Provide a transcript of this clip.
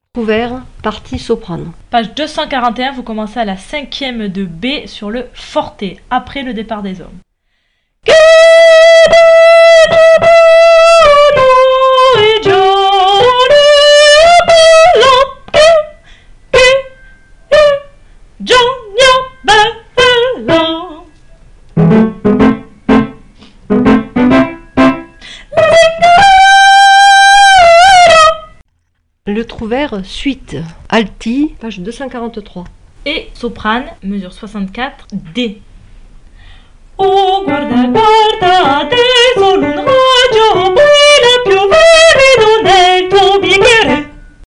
Trouvère, partie soprano. Page 241, vous commencez à la 5e de B sur le forte, après le départ des hommes. Le trouvère, suite. Alti, page 243. Et soprane, mesure 64, D. Oh, guarda, guarda, te sono un raggio